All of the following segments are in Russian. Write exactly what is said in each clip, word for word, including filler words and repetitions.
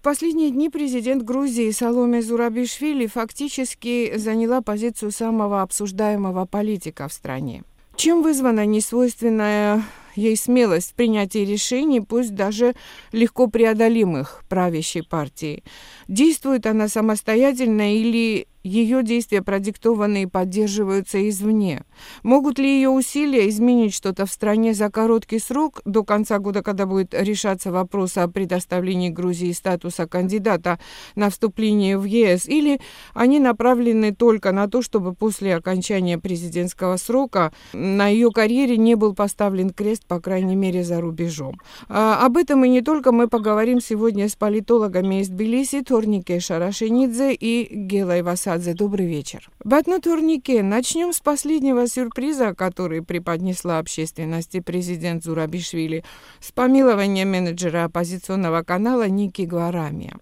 В последние дни президент Грузии Саломе Зурабишвили фактически заняла позицию самого обсуждаемого политика в стране. Чем вызвана несвойственная ей смелость в принятии решений, пусть даже легко преодолимых, правящей партии? Действует она самостоятельно или ее действия продиктованы и поддерживаются извне? Могут ли ее усилия изменить что-то в стране за короткий срок, до конца года, когда будет решаться вопрос о предоставлении Грузии статуса кандидата на вступление в ЕС, или они направлены только на то, чтобы после окончания президентского срока на ее карьере не был поставлен крест, по крайней мере, за рубежом? А, об этом и не только мы поговорим сегодня с политологами из Тбилиси Торнике Шарашенидзе и Гелой Васадзе. Добрый вечер. Батну Торнике, начнем с последнего сюрприза, который преподнесла общественности президент Зурабишвили, с помилования менеджера оппозиционного канала Ники Гварамия.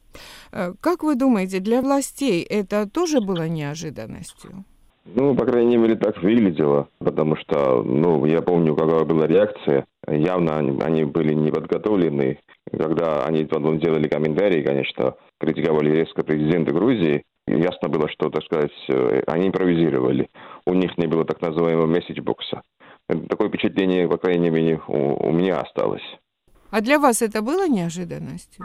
Как вы думаете, для властей это тоже было неожиданностью? Ну, по крайней мере, так выглядело, потому что, ну, я помню, какая была реакция. Явно они, они были не подготовлены. Когда они потом делали комментарии, конечно, критиковали резко президента Грузии, ясно было, что, так сказать, они импровизировали. У них не было так называемого месседж-бокса. Такое впечатление, по крайней мере, у, у меня осталось. А для вас это было неожиданностью?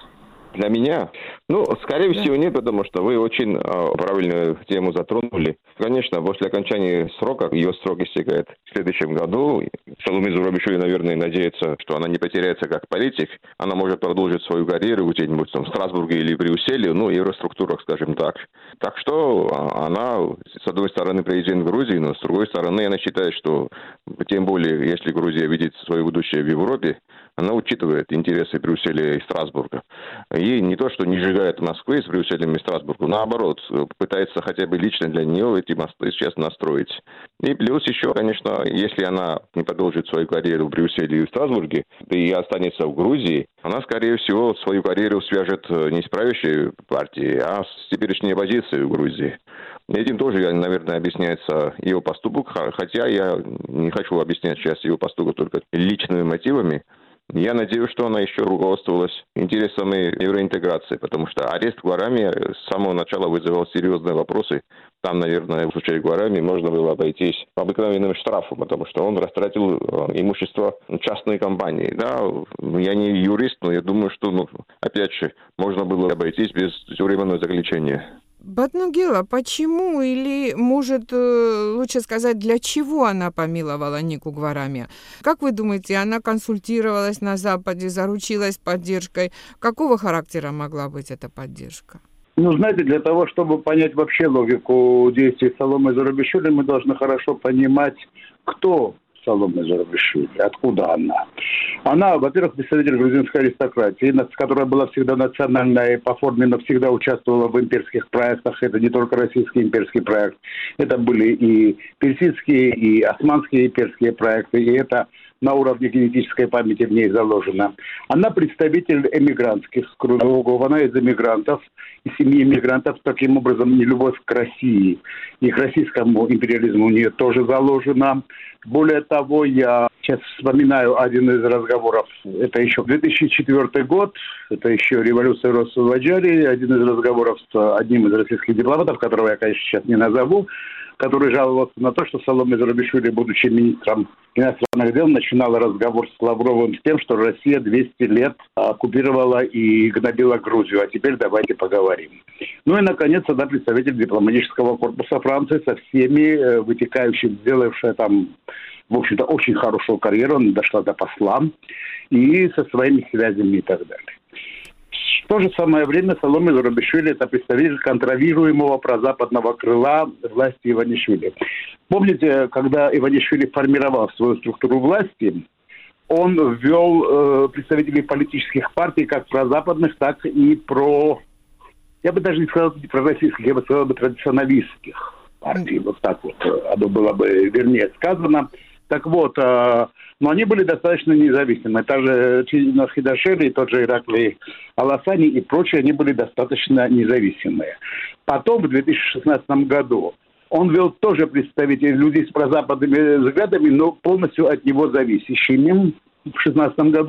Для меня? Ну, скорее да. всего, нет, потому что вы очень э, правильную тему затронули. Конечно, после окончания срока, ее срок истекает в следующем году. Саломе Зурабишвили, наверное, надеется, что она не потеряется как политик. Она может продолжить свою карьеру где-нибудь там в Страсбурге или Брюсселе, ну, в евроструктурах, скажем так. Так что она, с одной стороны, президент Грузии, но с другой стороны, она считает, что, тем более, если Грузия видит свое будущее в Европе, она учитывает интересы Брюсселя и Страсбурга. И не то, что не сжигает Москвы с Брюсселем и Страсбургом, наоборот, пытается хотя бы лично для нее эти мосты сейчас настроить. И плюс еще, конечно, если она не продолжит свою карьеру в Брюсселе и в Страсбурге, и останется в Грузии, она, скорее всего, свою карьеру свяжет не с правящей партией, а с теперешней оппозицией в Грузии. Этим тоже, наверное, объясняется ее поступок, хотя я не хочу объяснять сейчас ее поступок только личными мотивами. Я надеюсь, что она еще руководствовалась интересами евроинтеграции, потому что арест Гварамии с самого начала вызывал серьезные вопросы. Там, наверное, в случае Гварамии можно было обойтись обыкновенным штрафом, потому что он растратил имущество частной компании. Да, я не юрист, но я думаю, что, ну, опять же, можно было обойтись без тюремного заключения. Батну Гела, почему или, может, лучше сказать, для чего она помиловала Нику Гварамия? Как вы думаете, она консультировалась на Западе, заручилась поддержкой? Какого характера могла быть эта поддержка? Ну, знаете, для того, чтобы понять вообще логику действий Саломе Зурабишвили, мы должны хорошо понимать, кто Саломе Зурабишвили, откуда она. Она, во-первых, представитель грузинской аристократии, которая была всегда национальной по форме, но всегда участвовала в имперских проектах. Это не только российский имперский проект. Это были и персидские, и османские имперские проекты. И это на уровне генетической памяти в ней заложено. Она представитель эмигрантских кругов. Она из эмигрантов, из семьи эмигрантов. Таким образом, нелюбовь к России и к российскому империализму у нее тоже заложена. Более того, я сейчас вспоминаю один из разговоров. Это еще две тысячи четвёртый год. Это еще революция Росводжарии. Один из разговоров с одним из российских дипломатов, которого я, конечно, сейчас не назову, который жаловался на то, что Саломе Зурабишвили, будучи министром иностранных дел, начинала разговор с Лавровым с тем, что Россия двести лет оккупировала и гнобила Грузию, а теперь давайте поговорим. Ну и, наконец, она представитель дипломатического корпуса Франции со всеми вытекающими, сделавшая там, в общем-то, очень хорошую карьеру, она дошла до посла и со своими связями и так далее. В то же самое время Саломе Зурабишвили – это представитель контролируемого прозападного крыла власти Иванишвили. Помните, когда Иванишвили формировал свою структуру власти, он ввел э, представителей политических партий, как прозападных, так и про, я бы даже не сказал пророссийских, я бы сказал бы традиционалистских партий. Вот так вот оно было бы вернее сказано. Так вот, э, но они были достаточно независимы. Та же Чингис Хидашвили, тот же Ираклий Аласани и прочие, они были достаточно независимые. Потом, в две тысячи шестнадцатом году, он вел тоже представителей людей с прозападными взглядами, но полностью от него зависящими. В две тысячи шестнадцатом году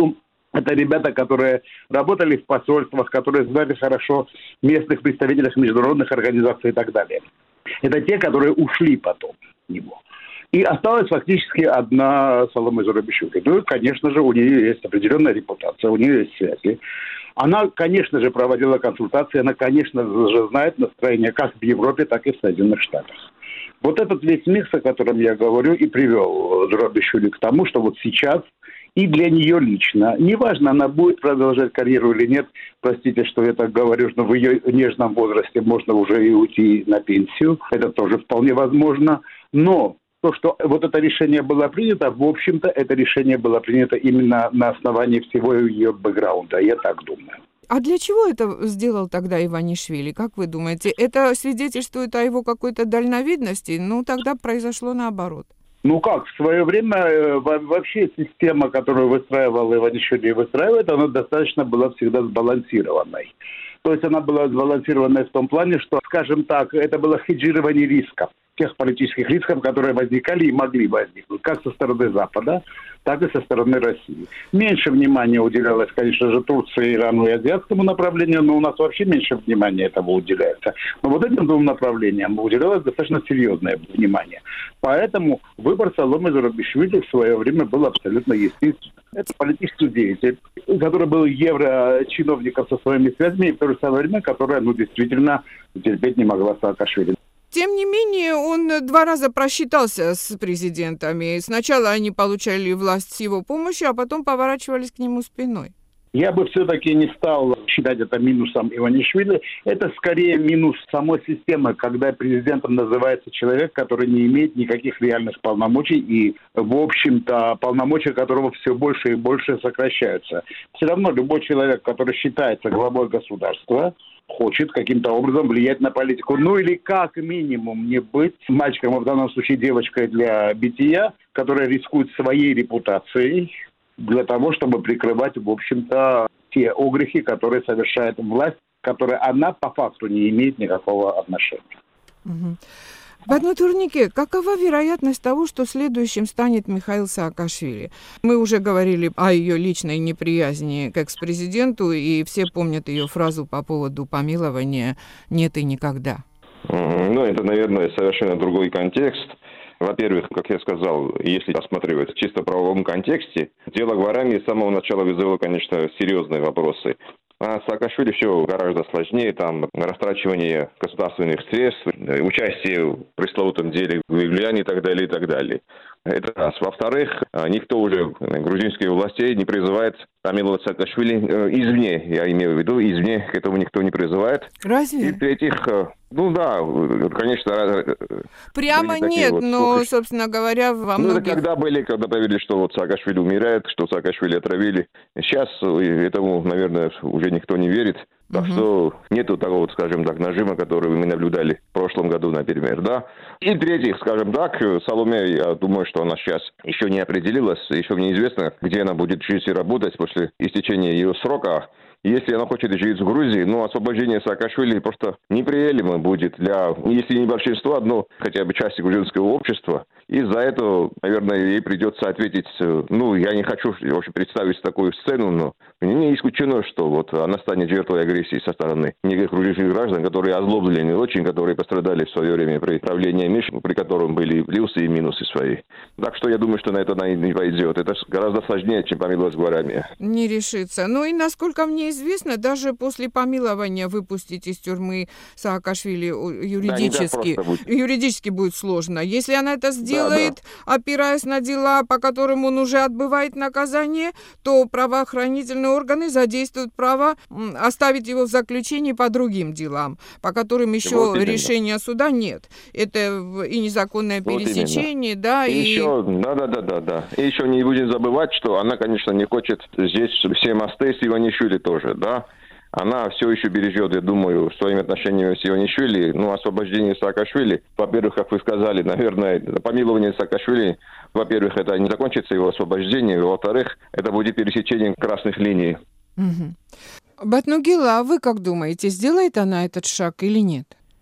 Это ребята, которые работали в посольствах, которые знали хорошо местных представителей международных организаций и так далее. Это те, которые ушли потом от него. И осталась фактически одна Саломе Зурабишвили. Ну, конечно же, у нее есть определенная репутация, у нее есть связи. Она, конечно же, проводила консультации, она, конечно же, знает настроение как в Европе, так и в Соединенных Штатах. Вот этот весь микс, о котором я говорю, и привел Зурабишвили к тому, что вот сейчас и для нее лично, неважно, она будет продолжать карьеру или нет, простите, что я так говорю, что в ее нежном возрасте можно уже и уйти на пенсию, это тоже вполне возможно, но то, что вот это решение было принято, в общем-то, это решение было принято именно на основании всего ее бэкграунда, я так думаю. А для чего это сделал тогда Иванишвили? Как вы думаете? Это свидетельствует о его какой-то дальновидности? Ну, тогда произошло наоборот. Ну как, в свое время вообще система, которую выстраивал Иванишвили и выстраивает, она достаточно была всегда сбалансированной. То есть она была сбалансированной в том плане, что, скажем так, это было хеджирование рисков, тех политических рисков, которые возникали и могли возникнуть, как со стороны Запада, так и со стороны России. Меньше внимания уделялось, конечно же, Турции, Ирану и азиатскому направлению, но у нас вообще меньше внимания этому уделяется. Но вот этим двум направлениям уделялось достаточно серьезное внимание. Поэтому выбор Саломе Зурабишвили в свое время был абсолютно естественным. Это политический деятель, который был еврочиновником со своими связями, и в то же самое время, которая, ну, действительно терпеть не могла Саакашвили. Тем не менее, он два раза просчитался с президентами. Сначала они получали власть с его помощью, а потом поворачивались к нему спиной. Я бы все-таки не стал считать это минусом Иванишвили. Это скорее минус самой системы, когда президентом называется человек, который не имеет никаких реальных полномочий и, в общем-то, полномочия которого все больше и больше сокращаются. Все равно любой человек, который считается главой государства, хочет каким-то образом влиять на политику. Ну или как минимум не быть мальчиком, а в данном случае девочкой для бития, которая рискует своей репутацией для того, чтобы прикрывать, в общем-то, те огрехи, которые совершает власть, к которой она по факту не имеет никакого отношения. Угу. В одной турнике, какова вероятность того, что следующим станет Михаил Саакашвили? Мы уже говорили о ее личной неприязни к экс-президенту, и все помнят ее фразу по поводу помилования «нет и никогда». Ну, это, наверное, совершенно другой контекст. Во-первых, как я сказал, если рассматривать в чисто правовом контексте, дело Гварами с самого начала вызвало, конечно, серьезные вопросы. А Саакашвили все гораздо сложнее, там растрачивание государственных средств, участие в пресловутом деле влияния и так далее, и так далее. Это раз. Во-вторых, никто уже грузинских властей не призывает помиловать Саакашвили извне, я имею в виду, извне к этому никто не призывает. Разве? И в-третьих, ну да, конечно... Прямо нет, вот, но, слухи, собственно говоря, во ну, многих... Ну, когда были, когда поверили, что вот Саакашвили умирает, что Саакашвили отравили. Сейчас этому, наверное, уже никто не верит. Так угу. что нету такого, вот, скажем так, нажима, который мы наблюдали в прошлом году, например, да. И в-третьих, скажем так, Саломе, я думаю, что она сейчас еще не определилась, еще неизвестно, где она будет жить и работать после истечения ее срока. Если она хочет жить в Грузии, ну, освобождение Саакашвили просто неприемлемо будет для, если не большинства, одно, хотя бы части грузинского общества. Из-за этого, наверное, ей придется ответить, ну, я не хочу вообще представить такую сцену, но не исключено, что вот она станет жертвой агрессии со стороны неких грузинских граждан, которые озлоблены очень, которые пострадали в свое время при правлении Миш, при котором были плюсы и минусы свои. Так что я думаю, что на это она не пойдет. Это гораздо сложнее, чем помиловать Гварами. Не решится. Ну и насколько мне известно, даже после помилования выпустить из тюрьмы Саакашвили юридически, да, будет. юридически будет сложно. Если она это сделает, да, да. опираясь на дела, по которым он уже отбывает наказание, то правоохранительные органы задействуют право оставить его в заключении по другим делам, по которым еще вот решения суда нет. Это и незаконное вот пересечение, именно. да, и... и... Еще, да, да, да, да, да. И еще не будем забывать, что она, конечно, не хочет здесь все мосты с Иванишвили тоже, да. Она все еще бережет, я думаю, своими отношениями с Иванишвили, ну, освобождение Саакашвили. Во-первых, как вы сказали, наверное, помилование Саакашвили, во-первых, это не закончится его освобождение, во-вторых, это будет пересечением красных линий. Угу. Батнугила, а вы как думаете, сделает она этот шаг или нет?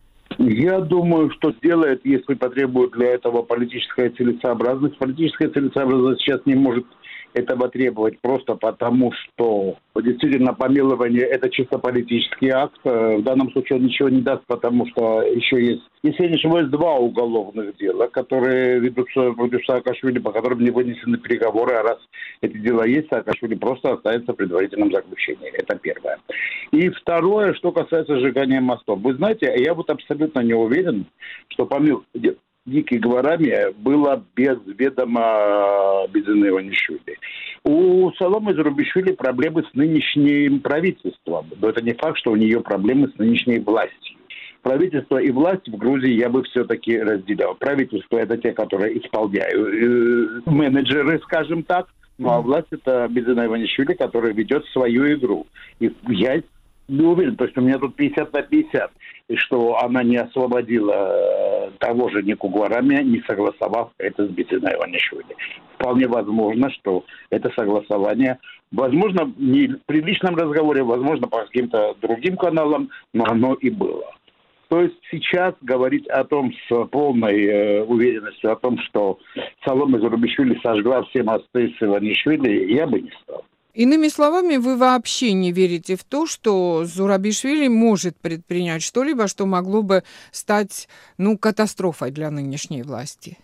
Я думаю, что сделает, если потребует для этого политическая целесообразность. Политическая целесообразность сейчас не может этого требовать просто потому, что действительно помилование – это чисто политический акт. В данном случае он ничего не даст, потому что еще есть, если я не ошибаюсь, два уголовных дела, которые ведутся против Саакашвили, по которым не вынесены переговоры, а раз эти дела есть, Саакашвили просто останется в предварительном заключении. Это первое. И второе, что касается сжигания мостов. Вы знаете, я вот абсолютно не уверен, что помимо Дикий Гварами было без ведома Бизина Иванишвили. У Саломы Зурабишвили проблемы с нынешним правительством. Но это не факт, что у нее проблемы с нынешней властью. Правительство и власть в Грузии я бы все-таки разделял. Правительство – это те, которые исполняют, э, менеджеры, скажем так. Ну а власть – это Бизина Иванишвили, которая ведет свою игру. И я не уверен, то есть у меня тут пятьдесят на пятьдесят, и что она не освободила того же Нику Гварами, не согласовав это с Бизиной Иванишвили. Вполне возможно, что это согласование, возможно, не при личном разговоре, возможно, по каким-то другим каналам, но оно и было. То есть сейчас говорить о том с полной э, уверенностью, о том, что Саломе Зурабишвили сожгла все мосты с Иванишвили, я бы не стал. Иными словами, вы вообще не верите в то, что Зурабишвили может предпринять что-либо, что могло бы стать, ну, катастрофой для нынешней власти?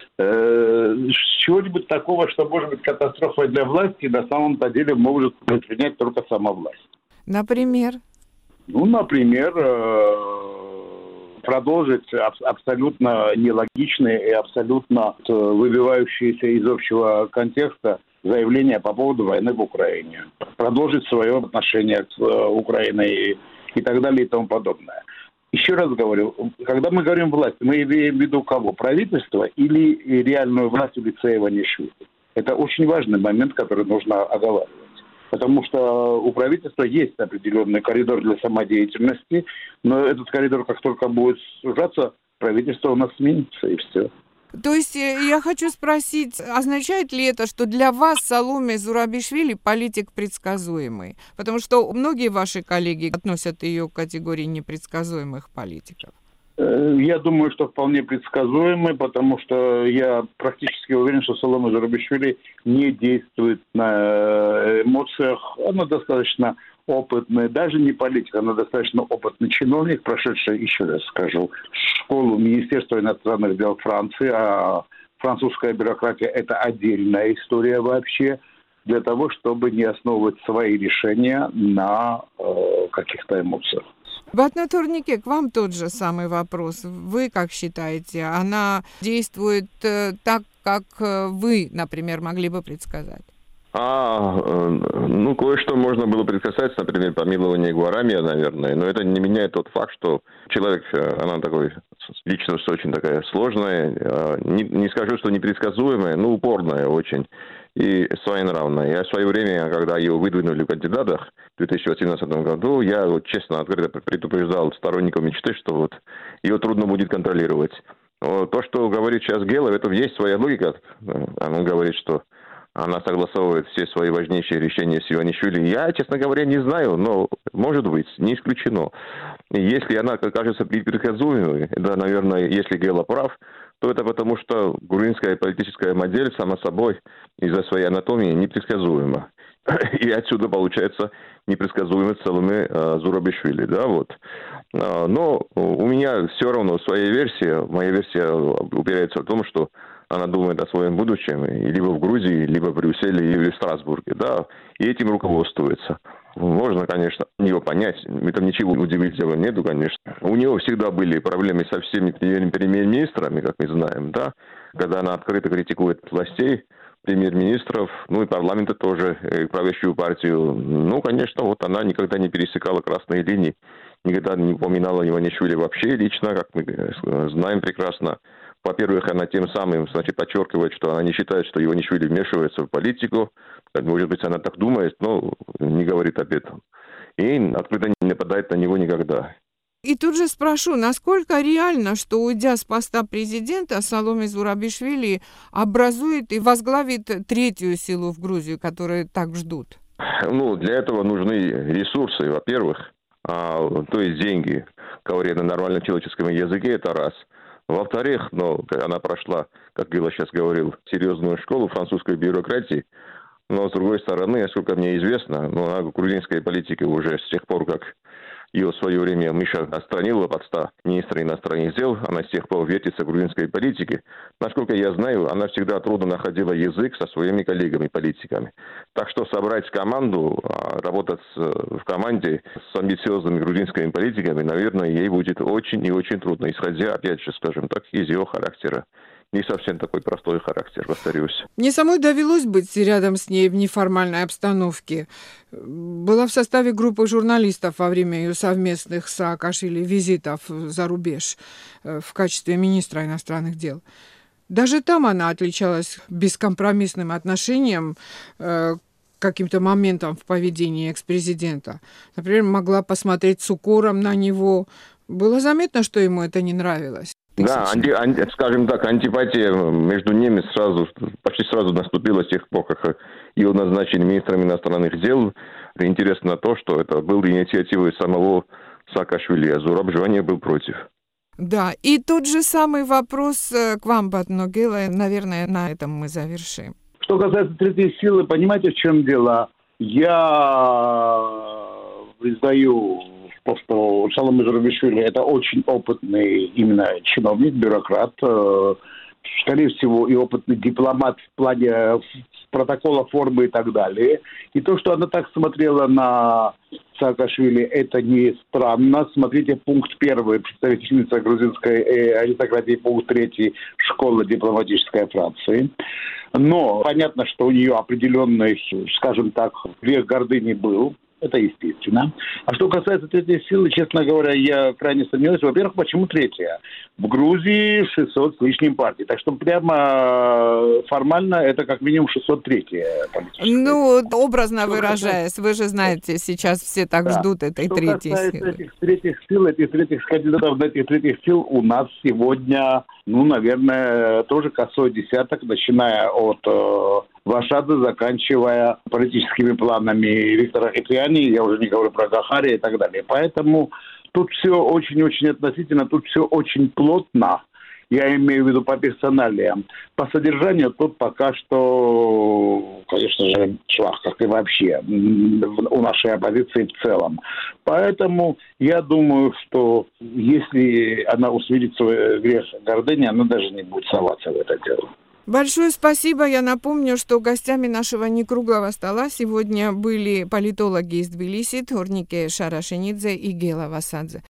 Э, чего-нибудь такого, что может быть катастрофой для власти, на самом-то деле может предпринять только сама власть. Например? Ну, например, э, продолжить аб- абсолютно нелогичные и абсолютно выбивающиеся из общего контекста заявление по поводу войны в Украине, продолжить свое отношение к Украине и, и так далее и тому подобное. Еще раз говорю, когда мы говорим власть, мы имеем в виду кого? Правительство или реальную власть в лице Иванишвили? Это очень важный момент, который нужно оговаривать. Потому что у правительства есть определенный коридор для самодеятельности, но этот коридор, как только будет сужаться, правительство у нас сменится, и все. То есть я хочу спросить, означает ли это, что для вас Саломе Зурабишвили политик предсказуемый? Потому что многие ваши коллеги относят ее к категории непредсказуемых политиков. Я думаю, что вполне предсказуемый, потому что я практически уверен, что Саломе Зурабишвили не действует на эмоциях. Она достаточно опытный, даже не политик, она достаточно опытный чиновник, прошедший, еще раз скажу, школу Министерства иностранных дел Франции, а французская бюрократия – это отдельная история вообще, для того, чтобы не основывать свои решения на э, каких-то эмоциях. Батнатурнике, к вам тот же самый вопрос. Вы как считаете, она действует э, так, как вы, например, могли бы предсказать? А, ну, кое-что можно было предсказать, например, помилование Гварами, наверное, но это не меняет тот факт, что человек, она такой, личность очень такая сложная, не, не скажу, что непредсказуемая, но упорная очень и своенравная. Я в свое время, когда ее выдвинули в кандидатах в две тысячи восемнадцатом году, я вот, честно, открыто предупреждал сторонников мечты, что вот ее трудно будет контролировать. То, что говорит сейчас Гелов, это есть своя логика. Она говорит, что она согласовывает все свои важнейшие решения с Иванишвили. Я, честно говоря, не знаю, но может быть, не исключено. Если она кажется непредсказуемой, да, наверное, если Гела прав, то это потому, что грузинская политическая модель, сама собой, из-за своей анатомии непредсказуема. И отсюда получается непредсказуемость Саломе Зурабишвили. Да, вот. Но у меня все равно своя версия. Моя версия упирается в том, что она думает о своем будущем либо в Грузии, либо в Брюсселе, или в Страсбурге, да, и этим руководствуется. Можно, конечно, ее понять, в этом ничего удивительного нету, конечно. У нее всегда были проблемы со всеми премьер-министрами, как мы знаем, да, когда она открыто критикует властей, премьер-министров, ну и парламента тоже, и правящую партию. Ну, конечно, вот она никогда не пересекала красные линии, никогда не упоминала Иванишвили вообще лично, как мы знаем прекрасно. Во-первых, она тем самым, значит, подчеркивает, что она не считает, что Иванишвили вмешивается в политику. Может быть, она так думает, но не говорит об этом. И открыто не нападает на него никогда. И тут же спрошу, насколько реально, что, уйдя с поста президента, Саломе Зурабишвили образует и возглавит третью силу в Грузию, которую так ждут? Ну, для этого нужны ресурсы, во-первых, а, то есть деньги, говоря на нормальном человеческом языке, это раз. Во-вторых, ну, она прошла, как Гела сейчас говорил, серьезную школу французской бюрократии. Но, с другой стороны, насколько мне известно, ну, она в грузинской политике уже с тех пор, как ее в свое время Миша отстранил от поста министра иностранных дел, она с тех пор вертится в грузинской политике. Насколько я знаю, она всегда трудно находила язык со своими коллегами-политиками. Так что собрать команду, работать в команде с амбициозными грузинскими политиками, наверное, ей будет очень и очень трудно, исходя, опять же, скажем так, из ее характера. Не совсем такой простой характер, повторюсь. Мне самой довелось быть рядом с ней в неформальной обстановке. Была в составе группы журналистов во время ее совместных с Саакашвили визитов за рубеж в качестве министра иностранных дел. Даже там она отличалась бескомпромиссным отношением к каким-то моментам в поведении экс-президента. Например, могла посмотреть с укором на него. Было заметно, что ему это не нравилось. Да, анти, анти, скажем так, антипатия между ними сразу, почти сразу наступила с тех пор, как его назначили министром иностранных дел. Интересно то, что это был инициативой самого Саакашвили, а Зураб был против. Да, и тот же самый вопрос к вам, Батногела, наверное, на этом мы завершим. Что касается третьей силы, понимаете, в чем дело? Я признаю, что Саломе Зурабишвили это очень опытный именно чиновник, бюрократ, скорее всего, и опытный дипломат в плане протокола, формы и так далее. И то, что она так смотрела на Саакашвили, это не странно. Смотрите пункт первый, представительница грузинской аристократии, пункт третий, школа дипломатической Франции. Но понятно, что у нее определенный, скажем так, век гордыни был. Это естественно. А что касается третьей силы, честно говоря, я крайне сомневаюсь. Во-первых, почему третья? В Грузии шестьсот с лишним партий. Так что прямо формально это как минимум шестьсот третья политическая. Ну, образно что выражаясь, касается... вы же знаете, сейчас все так да. ждут этой что третьей силы. Что касается этих третьих сил, этих третьих кандидатов на этих третьих сил у нас сегодня, ну, наверное, тоже косой десяток, начиная от э, Вашады, заканчивая политическими планами Виктора Хитряни, я уже не говорю про Гахари и так далее. Поэтому тут все очень-очень относительно, тут все очень плотно, я имею в виду по персоналиям. По содержанию тут пока что, конечно же, швах, как и вообще у нашей оппозиции в целом. Поэтому я думаю, что если она усмирит свой грех гордыни, она даже не будет соваться в это дело. Большое спасибо. Я напомню, что гостями нашего некруглого стола сегодня были политологи из Тбилиси, Торнике Шарашенидзе и Гела Васадзе.